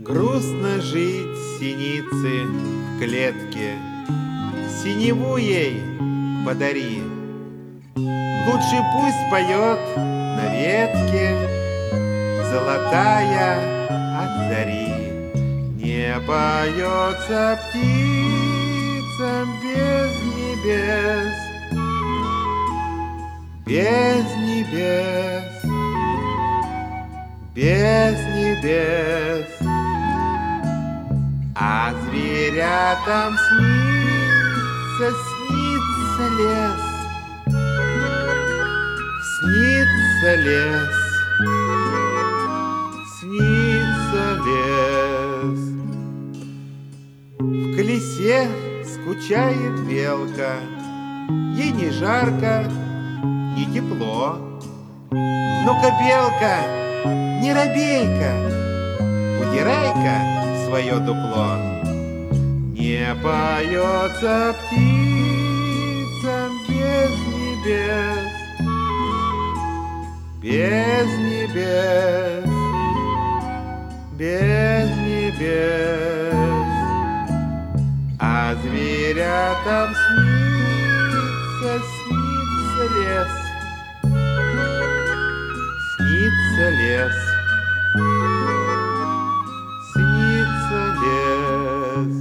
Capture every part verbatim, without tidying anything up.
Грустно жить синице в клетке, синеву ей подари. Лучше пусть поет на ветке золотая от зари. Не поется птицам без небес, без небес, без небес. А зверятам снится, снится лес, снится лес, снится лес. В колесе скучает белка, ей не жарко, не тепло. Ну-ка, белка, не робей-ка, удирай-ка в свое дупло. Не поется птицам без небес, без небес, без небес. А зверятам снится, снится лес, снится лес, снится лес.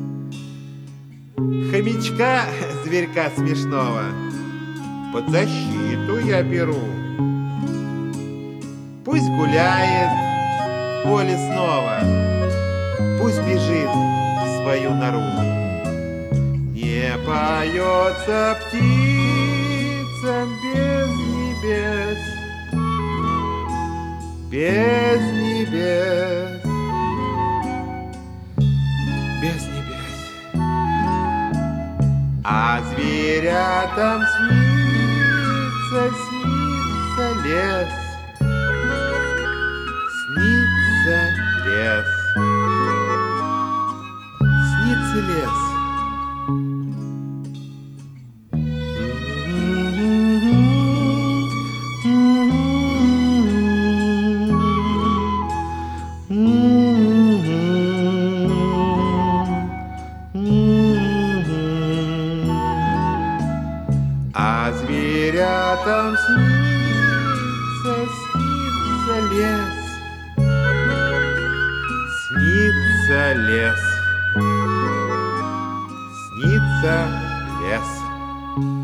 Хомячка, зверька смешного, под защиту я беру. Пусть гуляет в поле снова, пусть бежит в свою нору. Не поется птицам без небес, без небес, без небес. А зверятам снится, снится лес, снится лес, снится лес. А зверятам снится, снится лес, снится лес, снится лес.